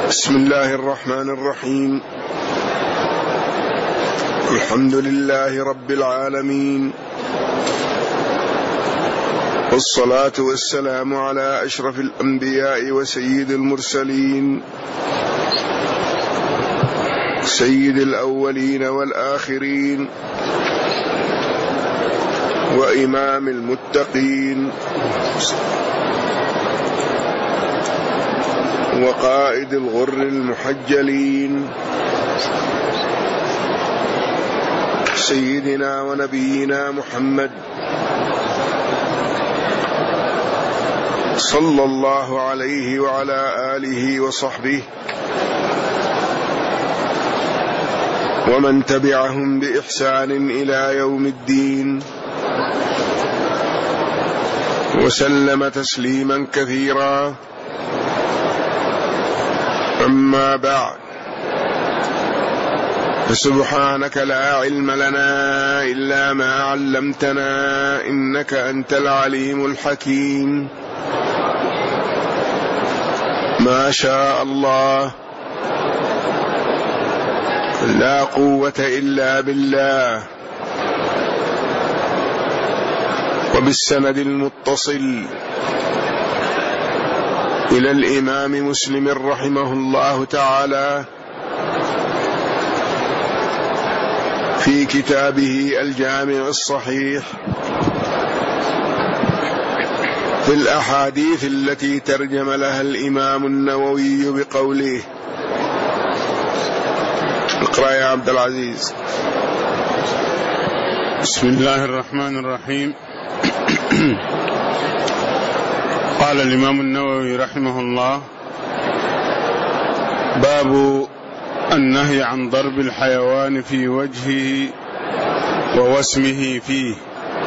بسم الله الرحمن الرحيم. الحمد لله رب العالمين، والصلاة والسلام على أشرف الأنبياء وسيد المرسلين، سيد الأولين والآخرين، وإمام المتقين، وقائد الغر المحجلين، سيدنا ونبينا محمد صلى الله عليه وعلى آله وصحبه ومن تبعهم بإحسان إلى يوم الدين، وسلم تسليما كثيرا. أما بعد، فسبحانك لا علم لنا إلا ما علمتنا، إنك أنت العليم الحكيم. ما شاء الله، لا قوة إلا بالله. وبالسند المتصل إلى الإمام مسلم رحمه الله تعالى في كتابه الجامع الصحيح في الأحاديث التي ترجم لها الإمام النووي بقوله. اقرأ يا عبد العزيز. بسم الله الرحمن الرحيم. قال الإمام النووي رحمه الله: باب النهي عن ضرب الحيوان في وجهه ووسمه فيه.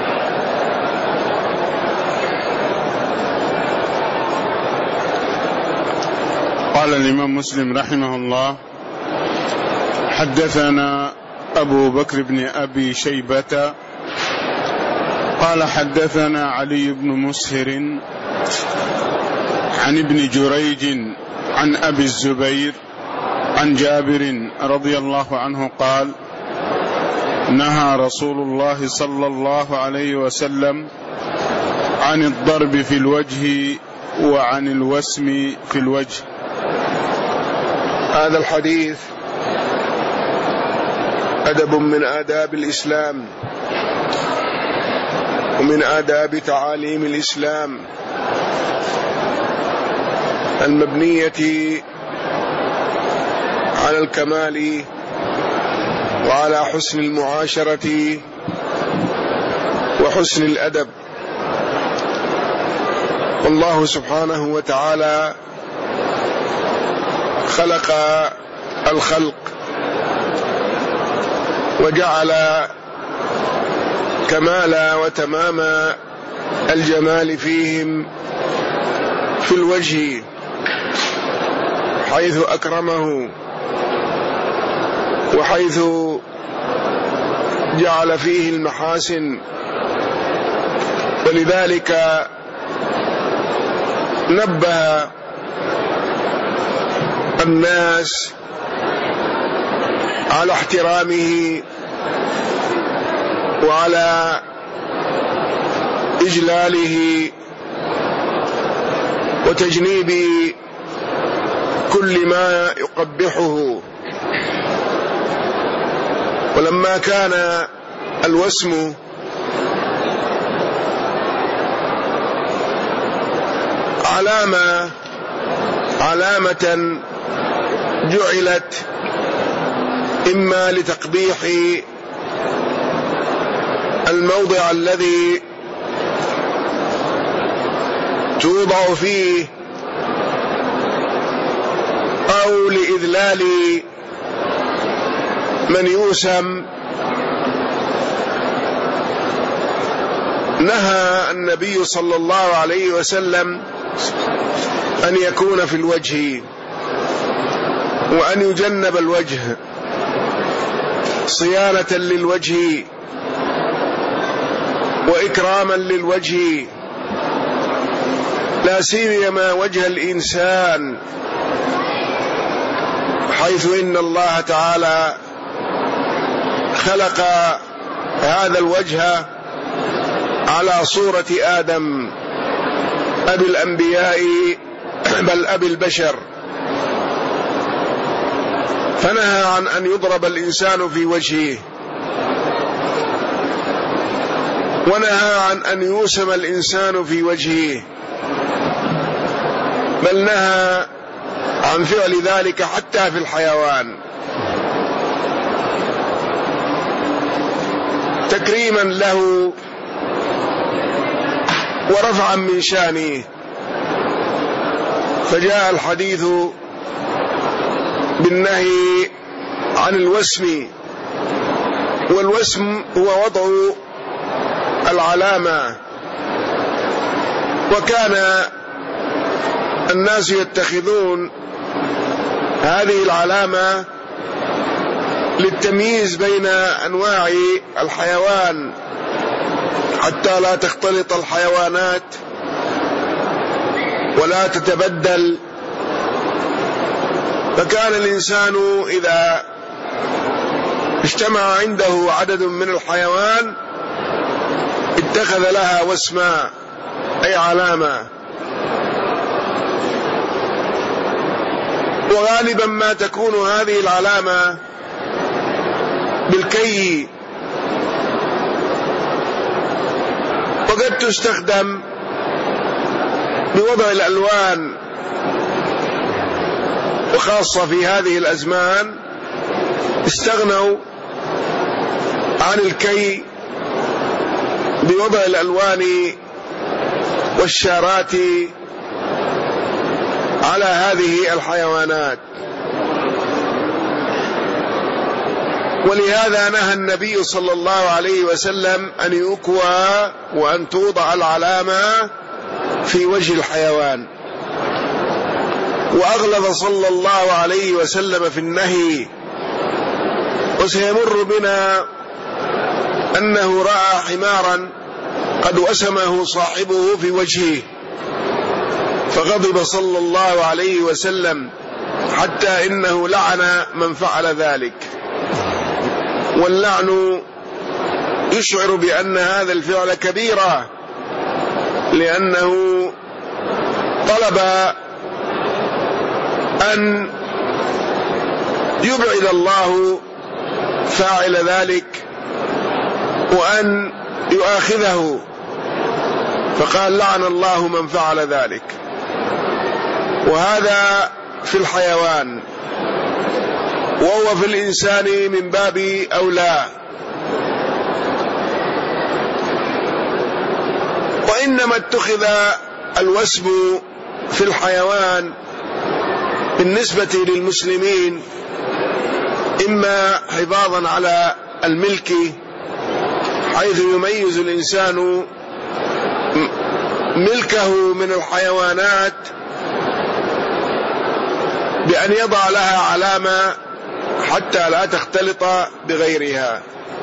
قال الإمام مسلم رحمه الله: حدثنا أبو بكر بن أبي شيبة قال حدثنا علي بن مسهر عن ابن جريج عن أبي الزبير عن جابر رضي الله عنه قال: نهى رسول الله صلى الله عليه وسلم عن الضرب في الوجه وعن الوسم في الوجه. هذا الحديث أدب من آداب الإسلام ومن آداب تعاليم الإسلام المبنية على الكمال وعلى حسن المعاشرة وحسن الأدب. والله سبحانه وتعالى خلق الخلق وجعل كمال وتمام الجمال فيهم في الوجه، حيث أكرمه وحيث جعل فيه المحاسن. ولذلك نبه الناس على احترامه وعلى إجلاله وتجنيب كل ما يقبحه. ولما كان الوسم علامة جعلت إما لتقبيح الموضع الذي توضع فيه أو لإذلال من يوسم، نهى النبي صلى الله عليه وسلم أن يكون في الوجه وأن يجنب الوجه صيانة للوجه وإكراما للوجه، لا سيما وجه الإنسان حيث إن الله تعالى خلق هذا الوجه على صورة آدم أبي الأنبياء بل أبي البشر، فنهى عن أن يضرب الإنسان في وجهه، ونهى عن أن يوسم الإنسان في وجهه، بل نهى عن فعل ذلك حتى في الحيوان تكريما له ورفعا من شانه. فجاء الحديث بالنهي عن الوسم، والوسم هو وضع العلامة، وكان الناس يتخذون هذه العلامة للتمييز بين أنواع الحيوان حتى لا تختلط الحيوانات ولا تتبدل. فكان الإنسان إذا اجتمع عنده عدد من الحيوان اتخذ لها وسما أي علامة، وغالبا ما تكون هذه العلامة بالكي، وقد تستخدم بوضع الألوان، وخاصة في هذه الأزمان استغنوا عن الكي بوضع الألوان والشارات على هذه الحيوانات. ولهذا نهى النبي صلى الله عليه وسلم أن يكوى وأن توضع العلامة في وجه الحيوان، وأغلظ صلى الله عليه وسلم في النهي. وسيمر بنا أنه رأى حمارا قد وسمه صاحبه في وجهه، فغضب صلى الله عليه وسلم حتى إنه لعن من فعل ذلك. واللعن يشعر بأن هذا الفعل كبيرة، لأنه طلب أن يبعد الله فاعل ذلك وأن يؤاخذه، فقال لعن الله من فعل ذلك. وهذا في الحيوان، وهو في الإنسان من باب أولى. وإنما اتخذ الوسم في الحيوان بالنسبة للمسلمين إما حفاظا على الملك، حيث يميز الإنسان ملكه من الحيوانات بأن يضع لها علامة حتى لا تختلط بغيرها.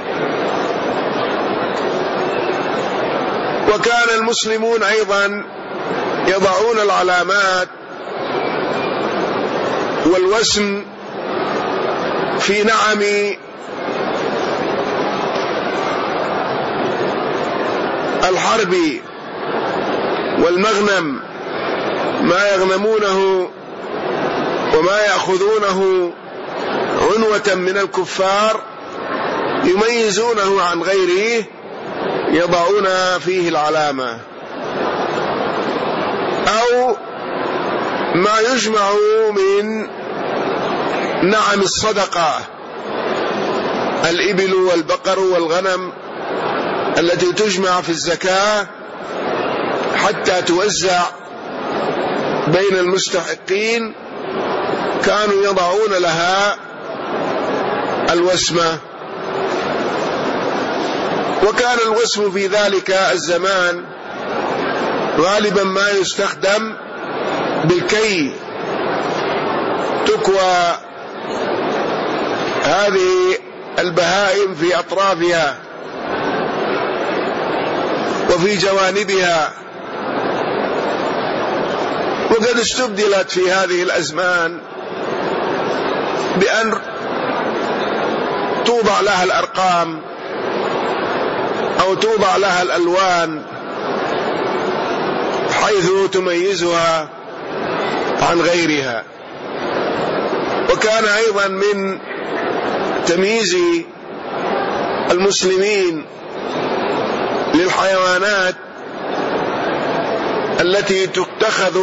وكان المسلمون أيضا يضعون العلامات والوسم في نعم الحرب والمغنم، ما يغنمونه وما يأخذونه عنوة من الكفار يميزونه عن غيره، يضعون فيه العلامة. أو ما يجمع من نعم الصدقة، الإبل والبقر والغنم التي تجمع في الزكاة حتى توزع بين المستحقين، كانوا يضعون لها الوسمة. وكان الوسم في ذلك الزمان غالبا ما يستخدم بالكي، تكوى هذه البهائم في أطرافها وفي جوانبها. وقد استبدلت في هذه الأزمان بأن توضع لها الأرقام أو توضع لها الألوان حيث تميزها عن غيرها. وكان أيضا من تمييز المسلمين للحيوانات التي تتخذ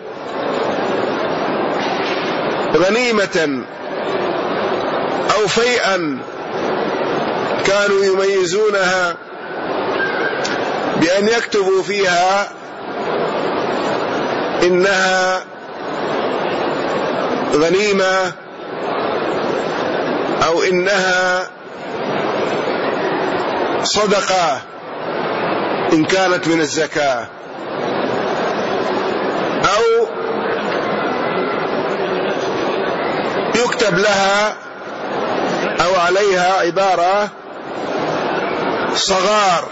غنيمة أو فيئا، كانوا يميزونها بأن يكتبوا فيها إنها غنيمة أو إنها صدقة إن كانت من الزكاة، أو يكتب لها أو عليها عبارة صغار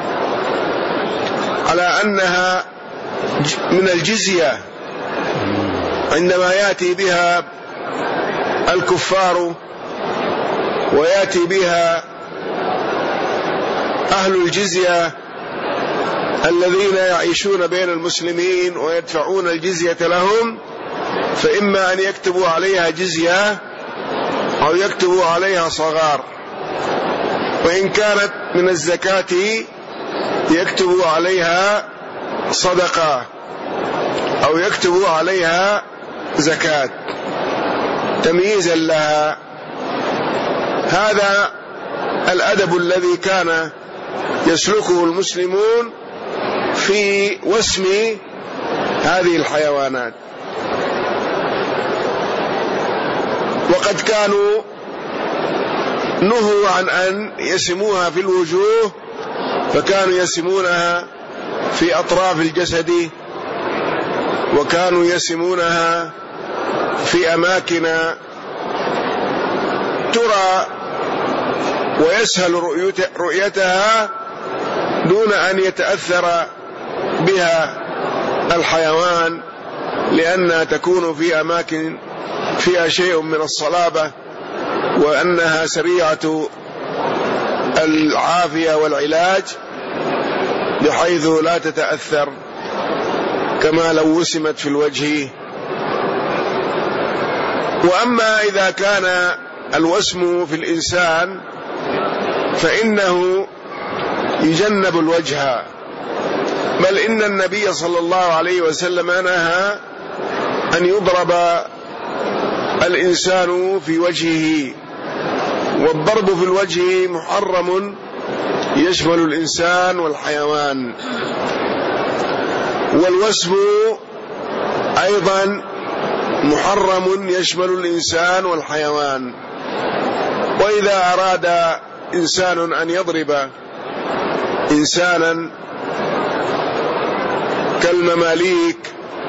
على أنها من الجزية عندما يأتي بها الكفار ويأتي بها أهل الجزية الذين يعيشون بين المسلمين ويدفعون الجزية لهم، فإما أن يكتبوا عليها جزية أو يكتبوا عليها صغار، وإن كانت من الزكاة يكتبوا عليها صدقة أو يكتبوا عليها زكاة تمييزا لها. هذا الأدب الذي كان يسلكه المسلمون في وسم هذه الحيوانات. وقد كانوا نهوا عن أن يسموها في الوجوه، فكانوا يسمونها في أطراف الجسد، وكانوا يسمونها في أماكن ترى ويسهل رؤيتها دون أن يتأثر بها الحيوان، لأنها تكون في أماكن فيها شيء من الصلابة، وأنها سريعة العافية والعلاج بحيث لا تتأثر كما لو وسمت في الوجه. وأما إذا كان الوسم في الإنسان فإنه يجنب الوجه، بل إن النبي صلى الله عليه وسلم نهى أن يضرب الإنسان في وجهه، والضرب في الوجه محرم يشمل الإنسان والحيوان، والوسم أيضا محرم يشمل الإنسان والحيوان. وإذا أراد إنسان أن يضرب إنسانا كالمماليك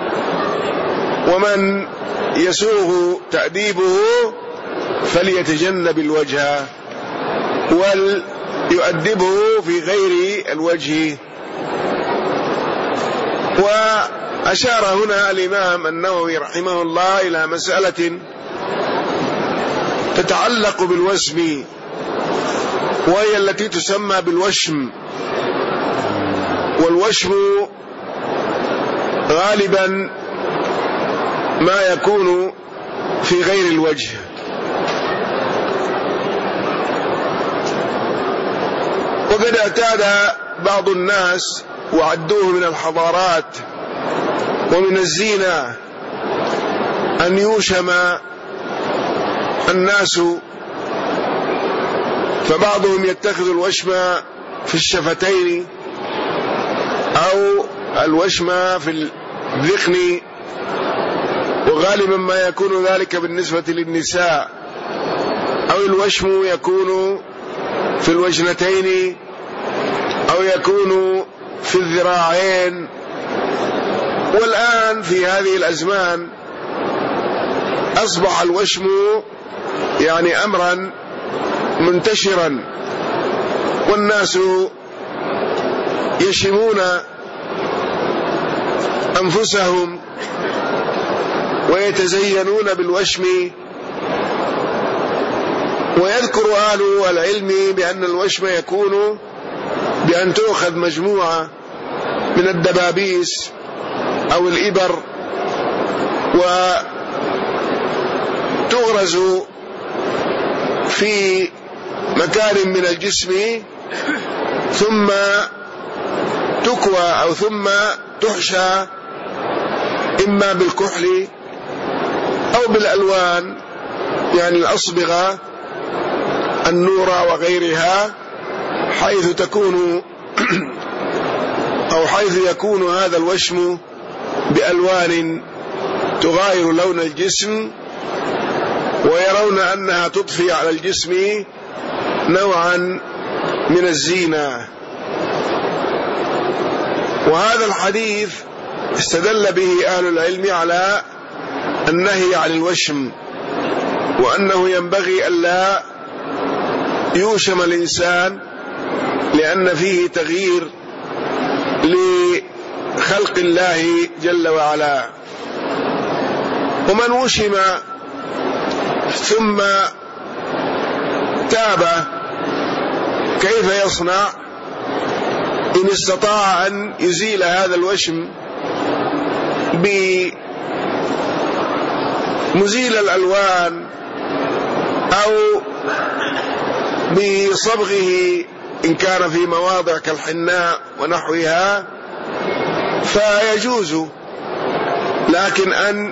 ومن يسوغ تأديبه فليتجنب الوجه وليؤدبه في غير الوجه. وأشار هنا الإمام النووي رحمه الله إلى مسألة تتعلق بالوسم، وهي التي تسمى بالوشم. والوشم غالبا ما يكون في غير الوجه، وقد اعتاد بعض الناس وعدوه من الحضارات ومن الزينة أن يوشم الناس، فبعضهم يتخذ الوشم في الشفتين أو الوشم في الذقن، وغالبا ما يكون ذلك بالنسبة للنساء، أو الوشم يكون في الوجنتين أو يكون في الذراعين. والآن في هذه الأزمان أصبح الوشم يعني أمرا منتشرا، والناس يشمون أنفسهم ويتزينون بالوشم ويذكر أهل العلم بأن الوشم يكون بأن تؤخذ مجموعة من الدبابيس أو الإبر وتغرز في مكان من الجسم، ثم تكوى أو ثم تحشى إما بالكحل أو بالألوان، يعني الأصبغة النورة وغيرها، حيث تكون أو حيث يكون هذا الوشم بألوان تغاير لون الجسم، ويرون أنها تضفي على الجسم نوعا من الزينة. وهذا الحديث استدل به أهل العلم على النهي عن الوشم، وأنه ينبغي ألا يوشم الإنسان، لأن فيه تغيير لخلق الله جل وعلا. ومن وشم ثم تاب كيف يصنع؟ إن استطاع أن يزيل هذا الوشم بمزيل الألوان أو بصبغه إن كان في مواضع كالحناء ونحوها فيجوز، لكن أن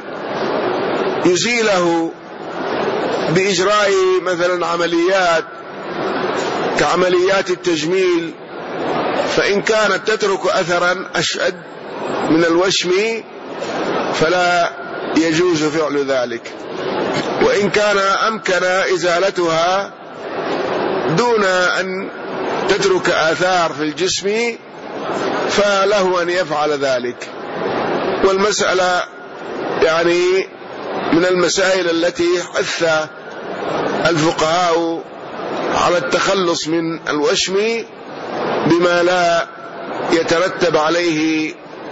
يزيله بإجراء مثلا عمليات كعمليات التجميل، فإن كانت تترك أثرا أشد من الوشم فلا يجوز فعل ذلك. وإن كان أمكن إزالتها دون أن تترك آثار في الجسم فله أن يفعل ذلك. والمسألة يعني من المسائل التي حث الفقهاء على التخلص من الوشم بما لا يترتب عليه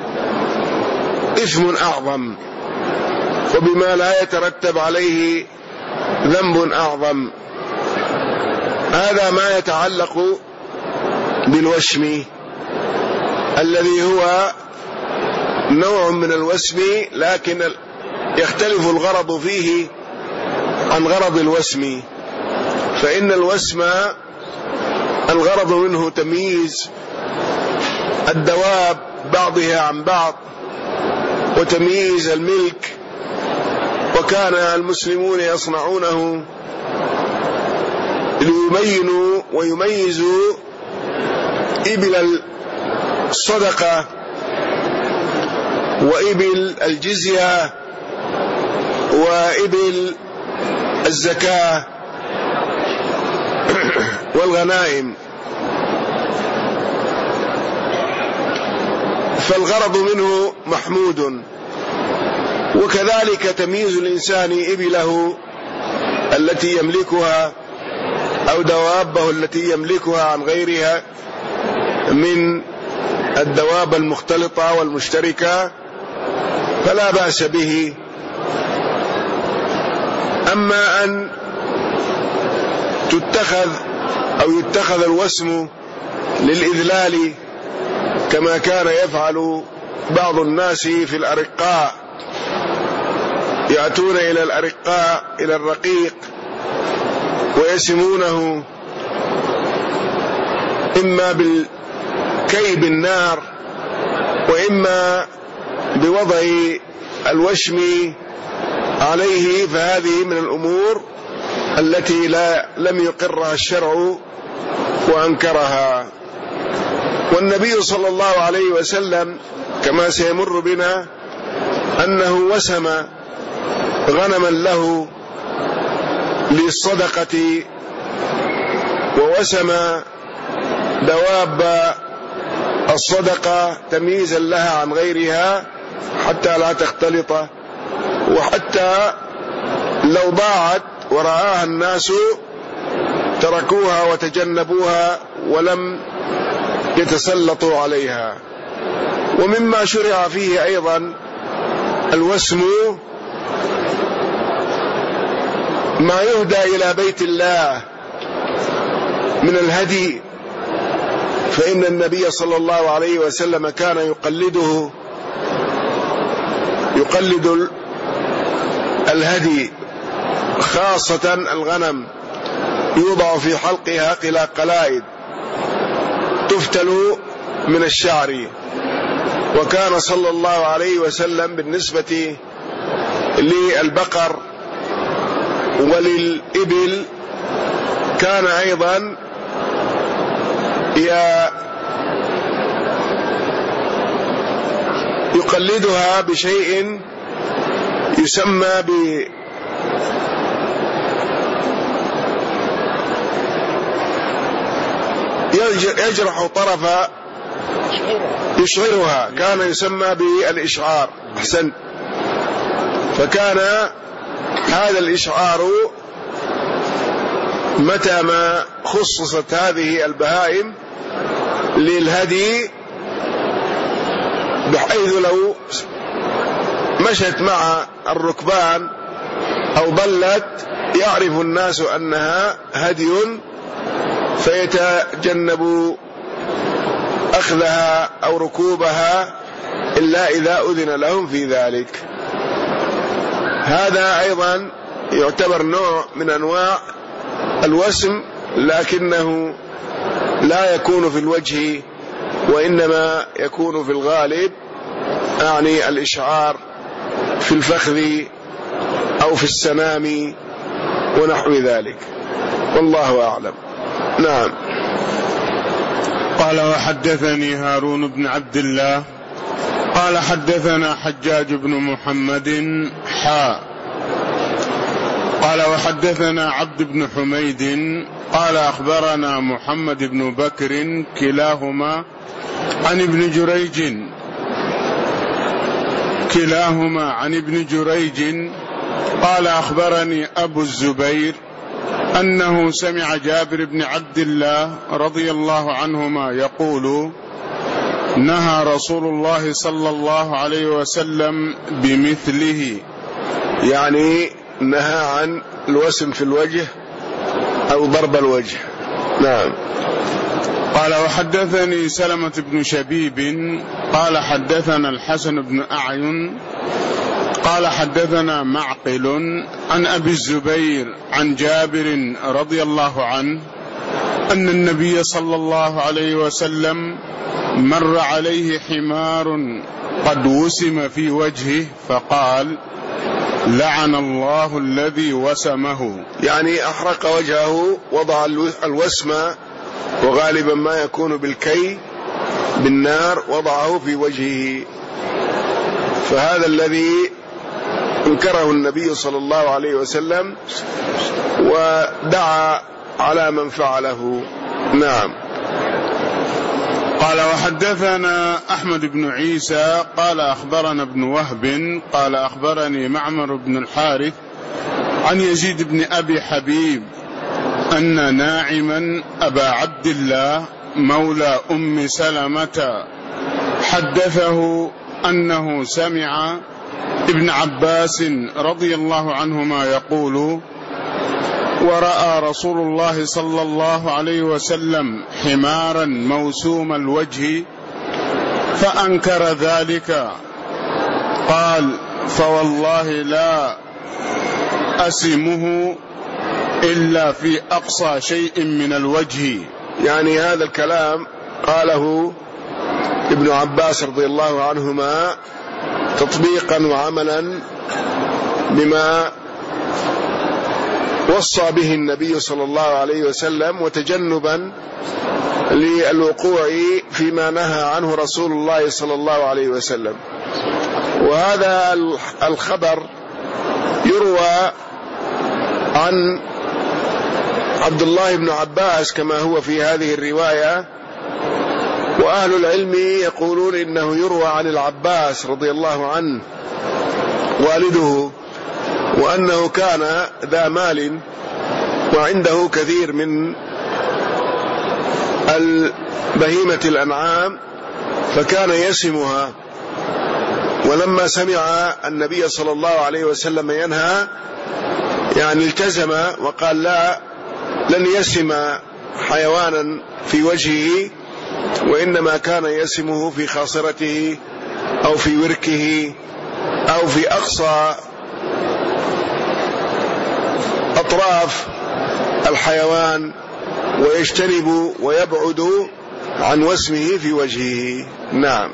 إثم أعظم، وبما لا يترتب عليه ذنب أعظم. هذا ما يتعلق بالوشم الذي هو نوع من الوسم، لكن يختلف الغرض فيه عن غرض الوسم. فإن الوسم الغرض منه تمييز الدواب بعضها عن بعض وتمييز الملك، وكان المسلمون يصنعونه ليبينوا ويميزوا إبل الصدقة وإبل الجزية وإبل الزكاة والغنائم. فالغرض منه محمود. وكذلك تمييز الإنسان إبله التي يملكها أو دوابه التي يملكها عن غيرها من الدواب المختلطة والمشتركة فلا بأس به. أما أن تتخذ أو يتخذ الوسم للإذلال كما كان يفعل بعض الناس في الأرقاء، يأتون إلى الأرقاء إلى الرقيق ويسمونه إما بالكي بالنار وإما بوضع الوشم عليه، فهذه من الأمور التي لم يقرها الشرع وأنكرها. والنبي صلى الله عليه وسلم كما سيمر بنا أنه وسم غنما له للصدقة، ووسم دواب الصدقة تمييزا لها عن غيرها حتى لا تختلط، وحتى لو ضاعت ورآها الناس تركوها وتجنبوها ولم يتسلطوا عليها. ومما شرع فيه أيضا الوسم ما يهدى إلى بيت الله من الهدي، فإن النبي صلى الله عليه وسلم كان يقلد الهدي، خاصة الغنم، يوضع في حلقها قلائد تفتل من الشعر. وكان صلى الله عليه وسلم بالنسبة للبقر وللإبل كان أيضا يقلدها بشيء يسمى يجرح طرف يشعرها، كان يسمى بالإشعار. أحسن. فكان هذا الإشعار متى ما خصصت هذه البهائم للهدي، بحيث لو مشت مع الركبان أو ضلت يعرف الناس أنها هدي، فيتجنب أخذها أو ركوبها إلا إذا أذن لهم في ذلك. هذا أيضا يعتبر نوع من أنواع الوسم، لكنه لا يكون في الوجه، وإنما يكون في الغالب يعني الإشعار في الفخذ أو في السنام ونحو ذلك، والله أعلم. نعم. قال وحدثني هارون بن عبد الله قال حدثنا حجاج بن محمد قال وحدثنا عبد بن حميد قال أخبرنا محمد بن بكر كلاهما عن ابن جريج قال أخبرني أبو الزبير أنه سمع جابر بن عبد الله رضي الله عنهما يقول نهى رسول الله صلى الله عليه وسلم بمثله، يعني نهى عن الوسم في الوجه أو ضرب الوجه. نعم. قال وحدثني سلمة بن شبيب قال حدثنا الحسن بن أعين قال حدثنا معقل عن أبي الزبير عن جابر رضي الله عنه أن النبي صلى الله عليه وسلم مر عليه حمار قد وسم في وجهه فقال لعن الله الذي وسمه، يعني أحرق وجهه، وضع الوسم، وغالبا ما يكون بالكي بالنار، وضعه في وجهه. فهذا الذي انكره النبي صلى الله عليه وسلم ودعا على من فعله. نعم. قال وحدثنا أحمد بن عيسى قال أخبرنا ابن وهب قال أخبرني معمر بن الحارث عن يزيد بن أبي حبيب أن ناعما أبا عبد الله مولى أم سلمة حدثه أنه سمع ابن عباس رضي الله عنهما يقول ورأى رسول الله صلى الله عليه وسلم حمارا موسوم الوجه فأنكر ذلك، قال فوالله لا أسمه إلا في أقصى شيء من الوجه. يعني هذا الكلام قاله ابن عباس رضي الله عنهما تطبيقا وعملا بما وصى به النبي صلى الله عليه وسلم، وتجنبا للوقوع فيما نهى عنه رسول الله صلى الله عليه وسلم. وهذا الخبر يروى عن عبد الله بن عباس كما هو في هذه الرواية، وأهل العلم يقولون إنه يروى عن العباس رضي الله عنه والده، وأنه كان ذا مال وعنده كثير من بهيمة الأنعام فكان يسمها، ولما سمع النبي صلى الله عليه وسلم ينهى يعني التزم وقال لا، لن يسم حيوانا في وجهه، وإنما كان يسمه في خاصرته أو في وركه أو في أقصى أطراف الحيوان، ويجتنب ويبعد عن وسمه في وجهه. نعم.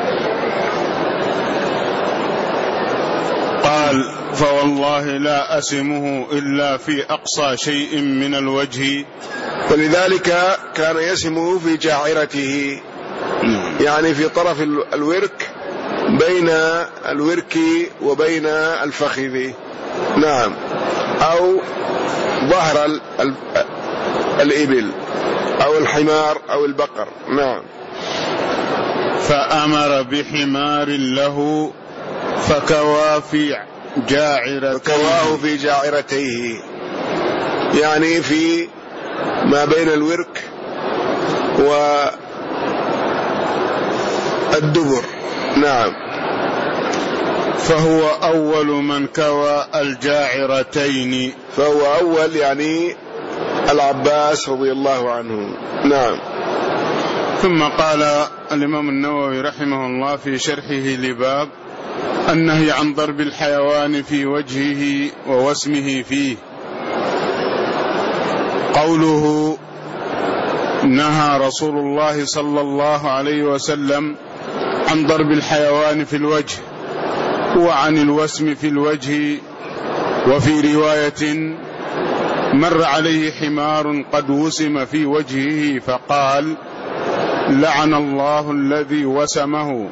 قال: فوالله لا أسمه إلا في أقصى شيء من الوجه. ولذلك كان يسمه في جاعرته، يعني في طرف الورك، بين الورك وبين الفخذ. نعم. أو ظهر الإبل أو الحمار أو البقر. نعم. فأمر بحمار له فكواه في جاعرتيه، يعني في ما بين الورك والدبر. نعم. فهو أول من كوى الجاعرتين. فهو أول يعني العباس رضي الله عنه. نعم. ثم قال الإمام النووي رحمه الله في شرحه لباب النهي عن ضرب الحيوان في وجهه ووسمه فيه. قوله: نهى رسول الله صلى الله عليه وسلم عن ضرب الحيوان في الوجه وعن الوسم في الوجه. وفي رواية: مر عليه حمار قد وسم في وجهه فقال: لعن الله الذي وسمه.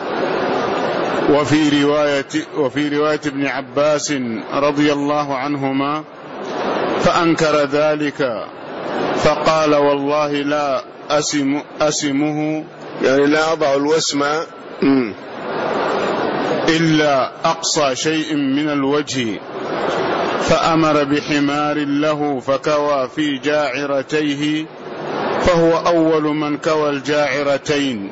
وفي رواية ابن عباس رضي الله عنهما: فأنكر ذلك فقال: والله لا أسمه، يعني لا أضع الوسم إلا أقصى شيء من الوجه. فأمر بحمار له فكوى في جاعرتيه، فهو أول من كوى الجاعرتين.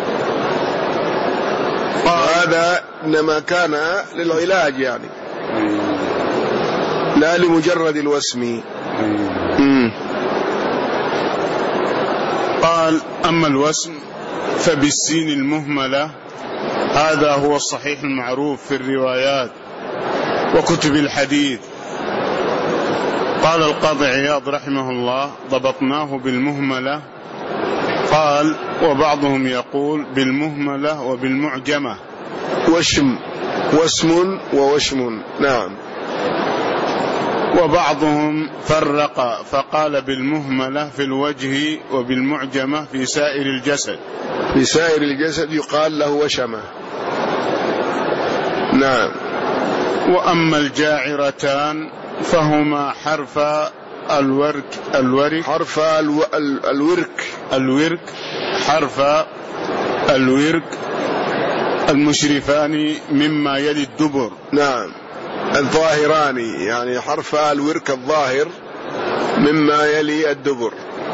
هذا إنما كان للعلاج، يعني لا لمجرد الوسم. قال: أما الوسم فبالسين المهملة، هذا هو الصحيح المعروف في الروايات وكتب الحديث. قال القاضي عياض رحمه الله: ضبطناه بالمهملة. قال: وبعضهم يقول بالمهملة وبالمعجمة. وسم ووشم. نعم. وبعضهم فرق فقال بالمهملة في الوجه وبالمعجمة في سائر الجسد. في سائر الجسد يقال له وشمة. نعم. وأما الجاعرتان فهما حرف الورك المشرفان مما يلي الدبر. نعم. الظاهران، يعني حرف الورك الظاهر مما يلي الدبر.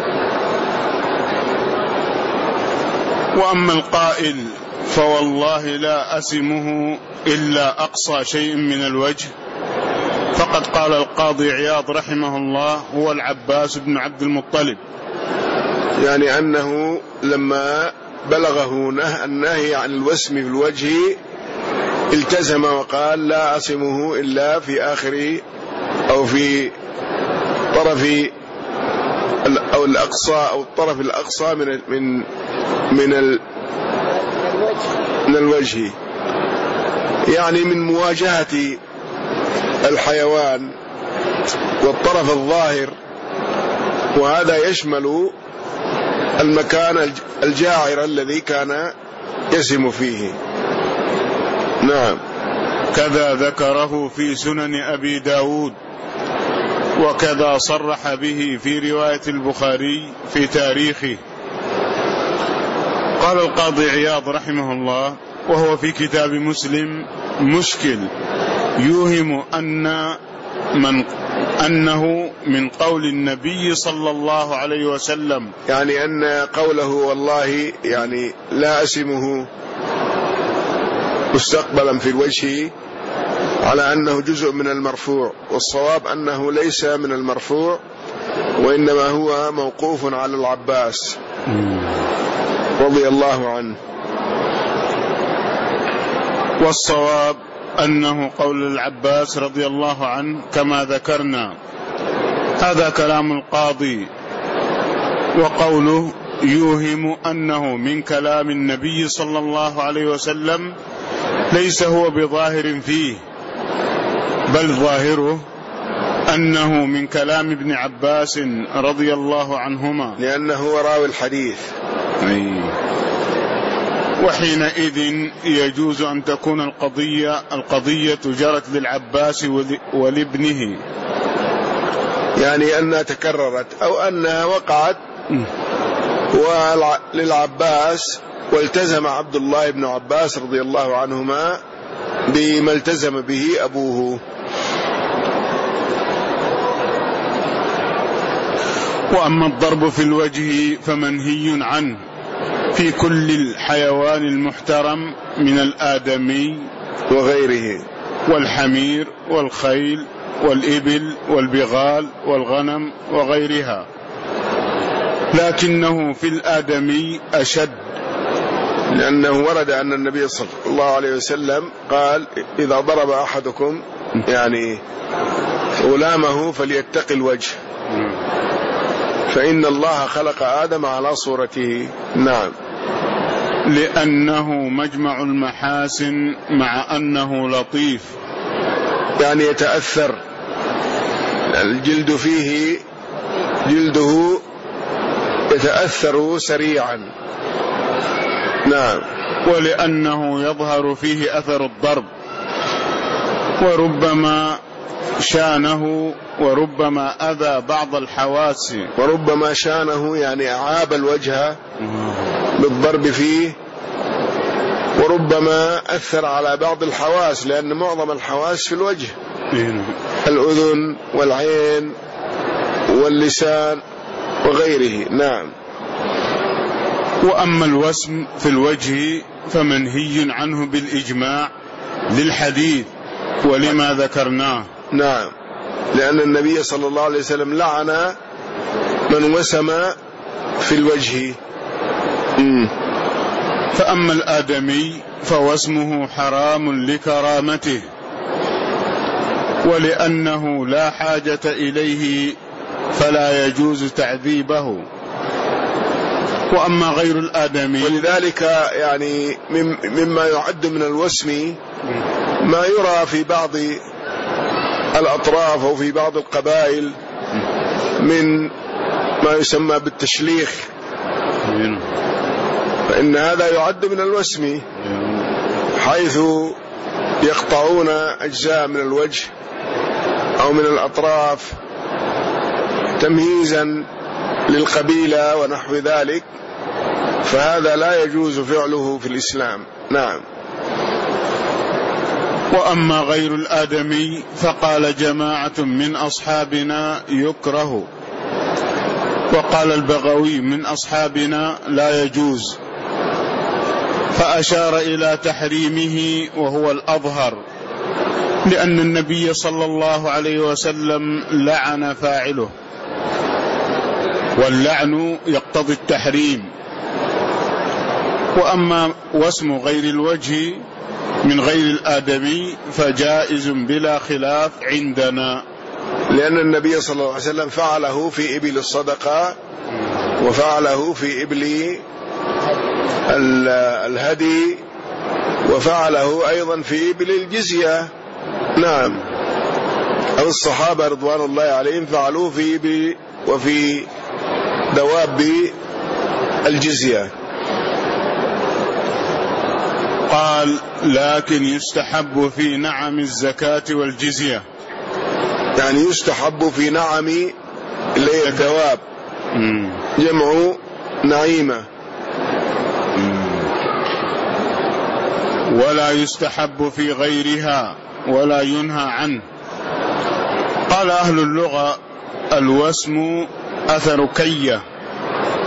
وأما القائل: فوالله لا أسمه إلا أقصى شيء من الوجه، فقد قال القاضي عياض رحمه الله: هو العباس بن عبد المطلب، يعني أنه لما بلغه النهي عن الوسم في الوجه التزم وقال: لا أسمه إلا في آخر أو في طرف أو الأقصى أو الطرف الأقصى من الوجه، يعني من مواجهة الحيوان والطرف الظاهر، وهذا يشمل المكان الجاعر الذي كان يسم فيه. نعم. كذا ذكره في سنن أبي داود، وكذا صرح به في رواية البخاري في تاريخه. قال القاضي عياض رحمه الله: وهو في كتاب مسلم مشكل يوهم أنه من قول النبي صلى الله عليه وسلم، يعني أن قوله والله يعني لا أسمه مستقبلا في الوجه على أنه جزء من المرفوع، والصواب أنه ليس من المرفوع وإنما هو موقوف على العباس رضي الله عنه. والصواب أنه قول العباس رضي الله عنه كما ذكرنا. هذا كلام القاضي، وقوله يوهم أنه من كلام النبي صلى الله عليه وسلم ليس هو بظاهر فيه، بل ظاهره أنه من كلام ابن عباس رضي الله عنهما، لأنه هو راوي الحديث. وحينئذ يجوز أن تكون القضية جرت للعباس ولابنه، يعني أنها تكررت أو أنها وقعت للعباس، والتزم عبد الله بن عباس رضي الله عنهما بما التزم به أبوه. وأما الضرب في الوجه فمنهي عنه في كل الحيوان المحترم من الآدمي وغيره، والحمير والخيل والإبل والبغال والغنم وغيرها، لكنه في الآدمي أشد، لأنه ورد أن النبي صلى الله عليه وسلم قال إذا ضرب أحدكم يعني غلامه فليتقي الوجه، فإن الله خلق آدم على صورته. نعم. لأنه مجمع المحاسن مع أنه لطيف، يعني يتأثر الجلد فيه، جلده يتأثر سريعا. نعم. ولأنه يظهر فيه أثر الضرب، وربما شانه وربما أذى بعض الحواس، وربما شانه يعني أعاب الوجه بالضرب فيه، وربما أثر على بعض الحواس، لأن معظم الحواس في الوجه، الأذن والعين واللسان وغيره. نعم. وأما الوسم في الوجه فمنهي عنه بالإجماع للحديث ولما ذكرناه. نعم، لأن النبي صلى الله عليه وسلم لعن من وسم في الوجه. فأما الآدمي فوسمه حرام لكرامته، ولأنه لا حاجة إليه فلا يجوز تعذيبه. وأما غير الآدمي، ولذلك يعني مما يعد من الوسم ما يرى في بعض الأطراف أو في بعض القبائل من ما يسمى بالتشليخ، فإن هذا يعد من الوسم، حيث يقطعون أجزاء من الوجه أو من الأطراف تمييزا للقبيلة ونحو ذلك، فهذا لا يجوز فعله في الإسلام. نعم. وأما غير الآدمي فقال جماعة من أصحابنا يكره، وقال البغوي من أصحابنا لا يجوز، فأشار إلى تحريمه وهو الأظهر، لأن النبي صلى الله عليه وسلم لعن فاعله، واللعن يقتضي التحريم. وأما وسم غير الوجه من غير الآدمي فجائز بلا خلاف عندنا، لأن النبي صلى الله عليه وسلم فعله في إبل الصدقة، وفعله في إبل الهدي، وفعله أيضا في إبل الجزية. نعم. أو الصحابة رضوان الله عليهم فعلوه في إبل وفي دواب الجزية. قال لكن يستحب في نعم الزكاة والجزية، يعني يستحب في نعم اللي هي الدواب، جمع نعيمة، ولا يستحب في غيرها ولا ينهى عنه. قال أهل اللغة الوسم أثر كية،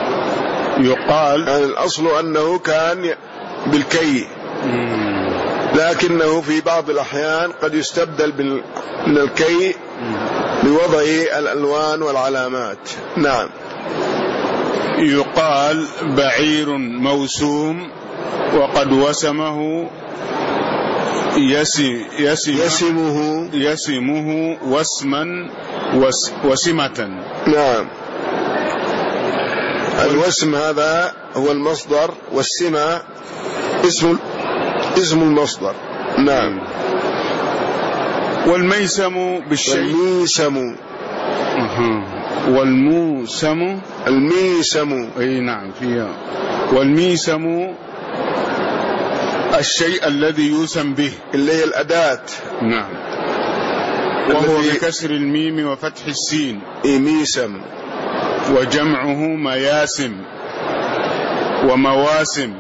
يقال يعني الأصل أنه كان بالكي، لكنه في بعض الأحيان قد يستبدل من الكي بوضع الألوان والعلامات. نعم. يقال بعير موسوم وقد وسمه يسمه وسما وسمة. نعم. الوسم هذا هو المصدر، والسمة اسم المصدر. نعم. والميسم بالشيء والموسم الميسم. اي نعم فيها. والميسم الشيء الذي يوسم به اللي هي الأداة. نعم. وهو بكسر الميم وفتح السين ميسم، وجمعه مياسم ومواسم،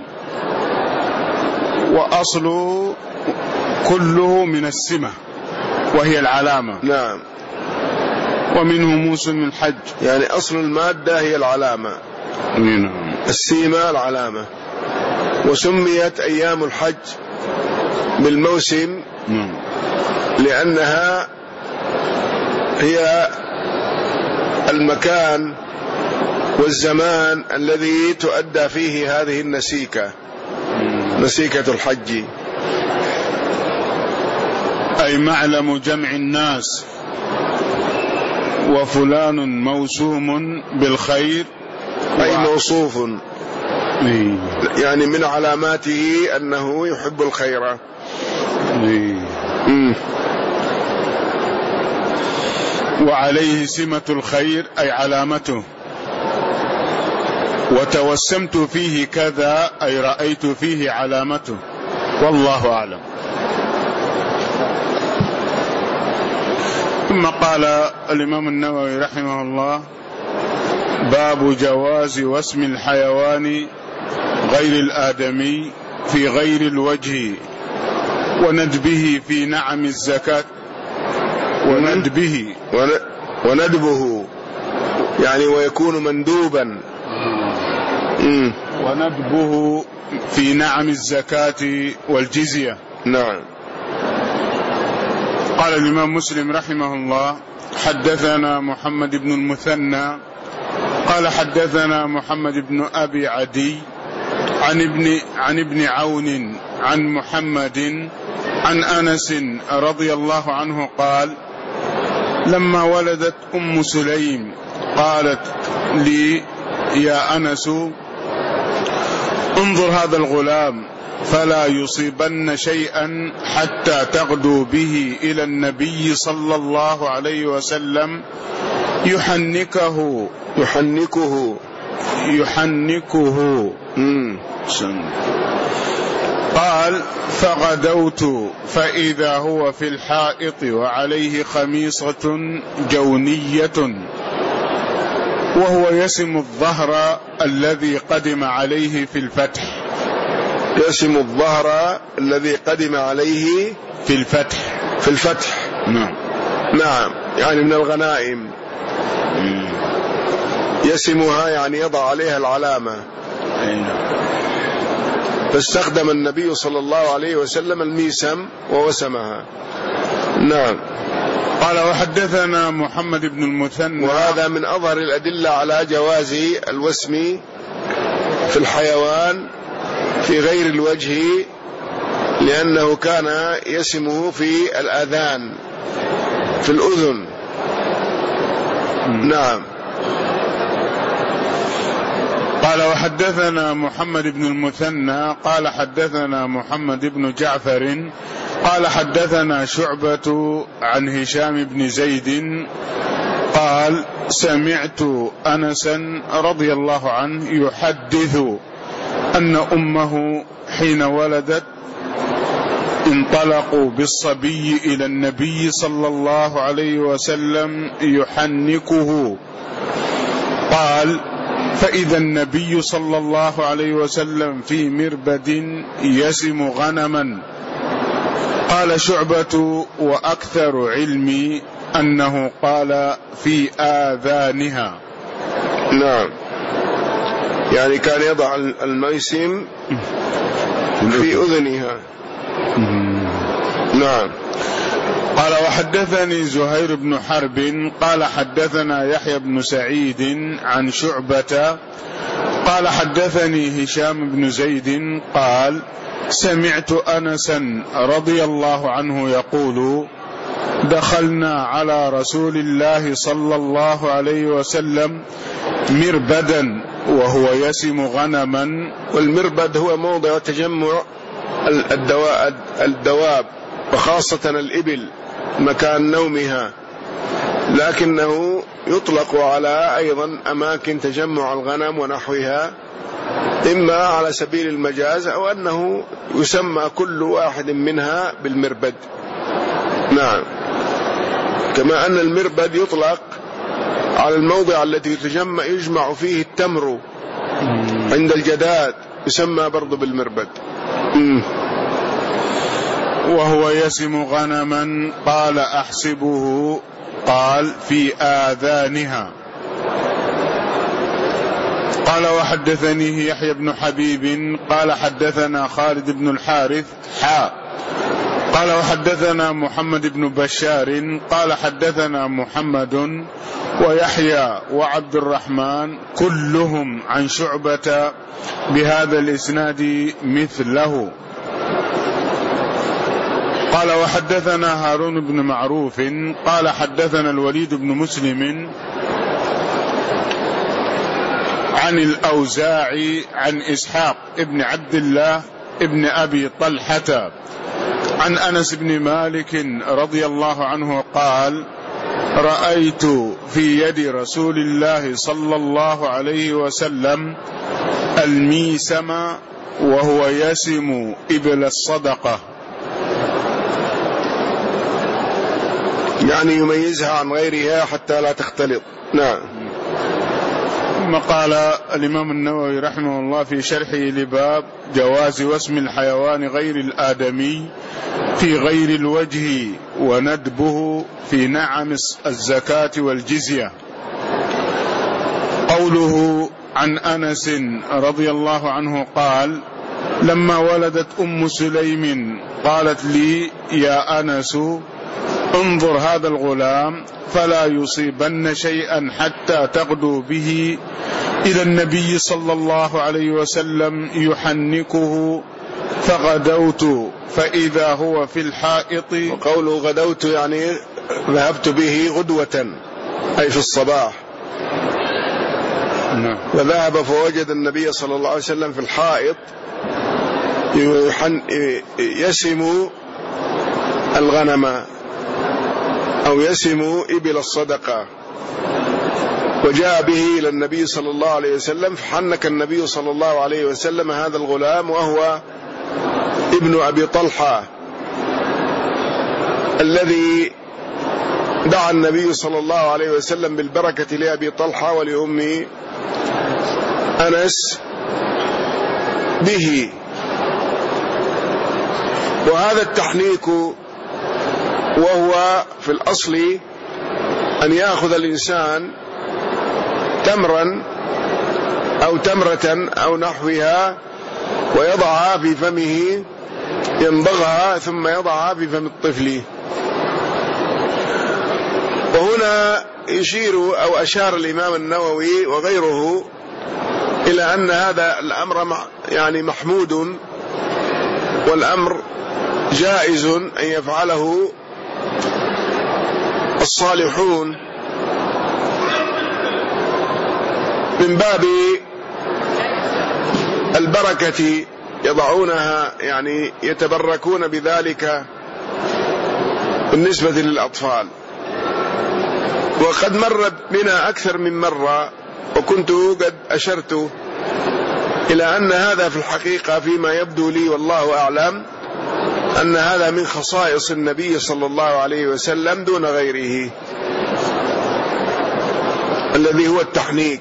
وأصله كله من السمة وهي العلامة. نعم. ومنه موسم الحج، يعني أصل المادة هي العلامة. نعم. السيمة العلامة. وسميت أيام الحج بالموسم لأنها هي المكان والزمان الذي تؤدى فيه هذه النسيكة، نسيكة الحج، أي معلم جمع الناس. وفلان موسوم بالخير، أي موصوف، يعني من علاماته أنه يحب الخير. وعليه سمة الخير أي علامته. وتوسمت فيه كذا أي رأيت فيه علامته، والله أعلم. ثم قال الإمام النووي رحمه الله: باب جواز وسم الحيوان غير الآدمي في غير الوجه، وندبه في نعم الزكاة. وندبه يعني ويكون مندوبا. وندبه في نعم الزكاة والجزية. نعم. قال الإمام مسلم رحمه الله: حدثنا محمد بن المثنى قال حدثنا محمد بن أبي عدي عن ابن عون عن محمد عن أنس رضي الله عنه قال: لما ولدت أم سليم قالت لي: يا أنس، انظر هذا الغلام فلا يصيبن شيئا حتى تغدو به إلى النبي صلى الله عليه وسلم يحنكه. قال: فغدوت فإذا هو في الحائط وعليه خميصة جونية، وهو يسم الظهر الذي قدم عليه في الفتح. يسم الظهر الذي قدم عليه في الفتح. نعم. يعني من الغنائم. يسمها يعني يضع عليها العلامة. فاستخدم النبي صلى الله عليه وسلم الميسم ووسمها. نعم. قال: وحدثنا محمد بن المثنى. وهذا من أظهر الأدلة على جواز الوسم في الحيوان في غير الوجه، لأنه كان يسمه في الآذان، في الأذن. نعم. قال: وحدثنا محمد بن المثنى قال حدثنا محمد بن جعفر قال حدثنا شعبة عن هشام بن زيد قال: سمعت أنسا رضي الله عنه يحدث أن أمه حين ولدت انطلقوا بالصبي إلى النبي صلى الله عليه وسلم يحنكه. قال: فإذا النبي صلى الله عليه وسلم في مربد يسم غنما. قال شعبة: وأكثر علمي أنه قال في آذانها. نعم. يعني كان يضع الميسم في أذنها. نعم. قال وحدثني زهير بن حرب قال حدثنا يحيى بن سعيد عن شعبة قال حدثني هشام بن زيد قال سمعت أنسا رضي الله عنه يقول دخلنا على رسول الله صلى الله عليه وسلم مربدا وهو يسم غنما. والمربد هو موضع تجمع الدواب وخاصة الإبل مكان نومها، لكنه يطلق على أيضا أماكن تجمع الغنم ونحوها، إما على سبيل المجاز أو أنه يسمى كل واحد منها بالمربد. نعم. كما أن المربد يطلق على الموضع الذي يجمع فيه التمر عند الجداد، يسمى برضو بالمربد. وهو يسم غنما قال أحسبه قال في آذانها. قال وحدثنيه يحيى بن حبيب قال حدثنا خالد بن الحارث قال وحدثنا محمد بن بشار قال حدثنا محمد ويحيى وعبد الرحمن كلهم عن شعبة بهذا الإسناد مثله. قال وحدثنا هارون بن معروف قال حدثنا الوليد بن مسلم عن الأوزاعي عن إسحاق ابن عبد الله ابن أبي طلحة عن أنس بن مالك رضي الله عنه قال رأيت في يد رسول الله صلى الله عليه وسلم الميسم وهو يسم إبل الصدقة، يعني يميزها عن غيرها حتى لا تختلط. نعم. ثم قال الإمام النووي رحمه الله في شرحه لباب جواز وسم الحيوان غير الآدمي في غير الوجه وندبه في نعم الزكاة والجزية. قوله عن أنس رضي الله عنه قال لما ولدت أم سليم قالت لي يا أنس انظر هذا الغلام فلا يصيبن شيئا حتى تغدو به إلى النبي صلى الله عليه وسلم يحنكه، فغدوت فإذا هو في الحائط. وقوله غدوت يعني ذهبت به غدوة أي في الصباح. فذهب فوجد النبي صلى الله عليه وسلم في الحائط يسم الغنم أو يسم إبل الصدقة، وجاء به إلى النبي صلى الله عليه وسلم، فحنك النبي صلى الله عليه وسلم هذا الغلام وهو ابن أبي طلحة الذي دعا النبي صلى الله عليه وسلم بالبركة لأبي طلحة ولأم أنس به. وهذا التحنيك وهو في الأصل أن يأخذ الإنسان تمرا أو تمرة أو نحوها ويضعها في فمه، يمضغها ثم يضعها في فم الطفل. وهنا يشير أو أشار الإمام النووي وغيره إلى أن هذا الأمر يعني محمود، والأمر جائز أن يفعله الصالحون من باب البركة، يضعونها يعني يتبركون بذلك بالنسبة للأطفال. وقد مر بنا أكثر من مرة وكنت قد أشرت إلى أن هذا في الحقيقة فيما يبدو لي والله أعلم أن هذا من خصائص النبي صلى الله عليه وسلم دون غيره، الذي هو التحنيك،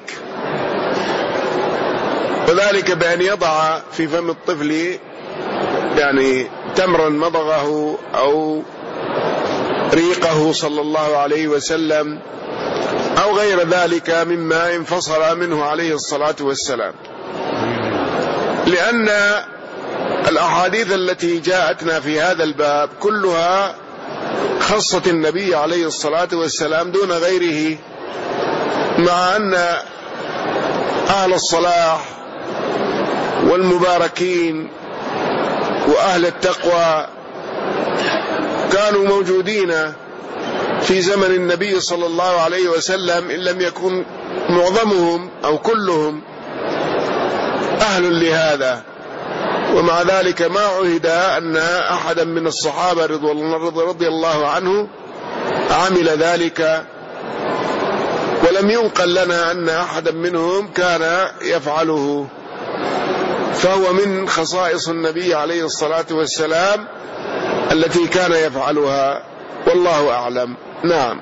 وذلك بأن يضع في فم الطفل يعني تمرا مضغه أو ريقه صلى الله عليه وسلم أو غير ذلك مما انفصل منه عليه الصلاة والسلام، لأن الأحاديث التي جاءتنا في هذا الباب كلها خصت النبي عليه الصلاة والسلام دون غيره، مع أن أهل الصلاح والمباركين وأهل التقوى كانوا موجودين في زمن النبي صلى الله عليه وسلم، إن لم يكن معظمهم أو كلهم أهل لهذا. ومع ذلك ما عهد أن أحدا من الصحابة رضي الله عنه عمل ذلك، ولم ينقل لنا أن أحدا منهم كان يفعله، فهو من خصائص النبي عليه الصلاة والسلام التي كان يفعلها، والله أعلم. نعم.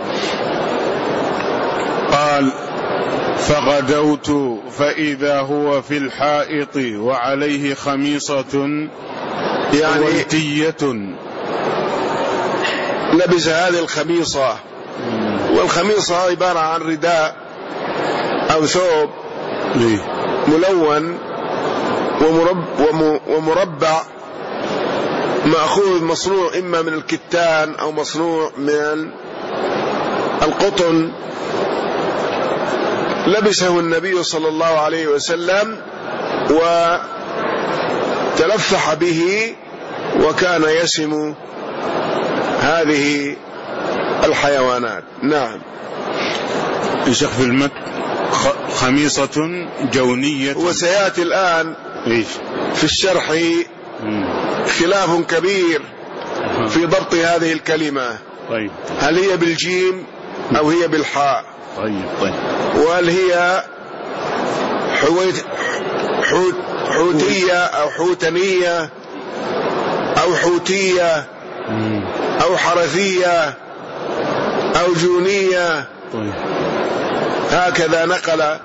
قال: فغدوت فإذا هو في الحائط وعليه خميصة حويتية. لبس هذه الخميصة، والخميصة عبارة عن رداء أو ثوب ملون ومربع، مأخوذ مصنوع إما من الكتان أو مصنوع من القطن. لبسه النبي صلى الله عليه وسلم وتلفح به، وكان يسم هذه الحيوانات. نعم. يشخ في المتن خميصة جونية، وسيأتي الآن في الشرح خلاف كبير في ضبط هذه الكلمة. طيب. هل هي بالجيم أو هي بالحاء؟ طيب. وهل هي حوتية أو حوتنية أو حوتية أو حرثية أو جونية؟ طيب. هكذا نقل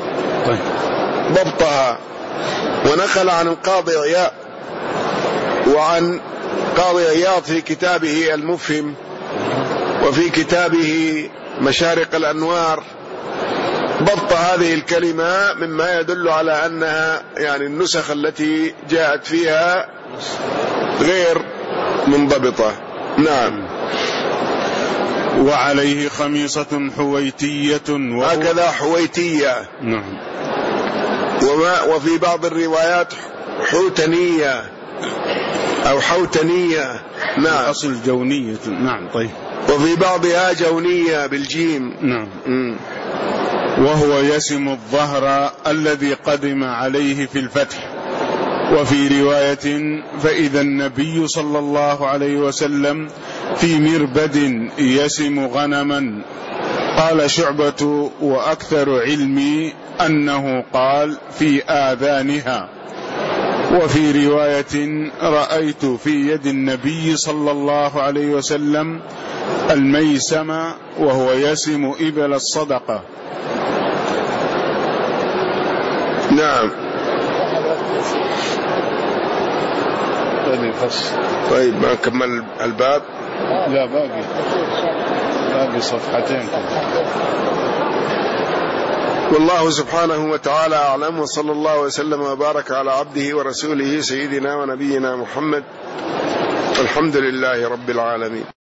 ضبطها، ونقل عن القاضي عياض وعن قاضي عياض في كتابه المفهم، وفي كتابه مشارق الأنوار، ضبط هذه الكلمة، مما يدل على أنها يعني النسخ التي جاءت فيها غير منضبطة. نعم. وعليه خميصة حويتية، هكذا حويتية. نعم. وفي بعض الروايات حوتنية أو حوتنية. نعم. أصل جونية. نعم. طيب. وفي بعضها جونية بالجيم. نعم. وهو يسم الظهر الذي قدم عليه في الفتح. وفي رواية: فإذا النبي صلى الله عليه وسلم في مربد يسم غنما. قال شعبة: وأكثر علمي أنه قال في آذانها. وفي رواية: رأيت في يد النبي صلى الله عليه وسلم الميسم وهو يسم إبل الصدقة. نعم. طيب، ما كمل الباب؟ لا، باقي صفحتين. والله سبحانه وتعالى أعلم، وصلى الله وسلم وبارك على عبده ورسوله سيدنا ونبينا محمد، والحمد لله رب العالمين.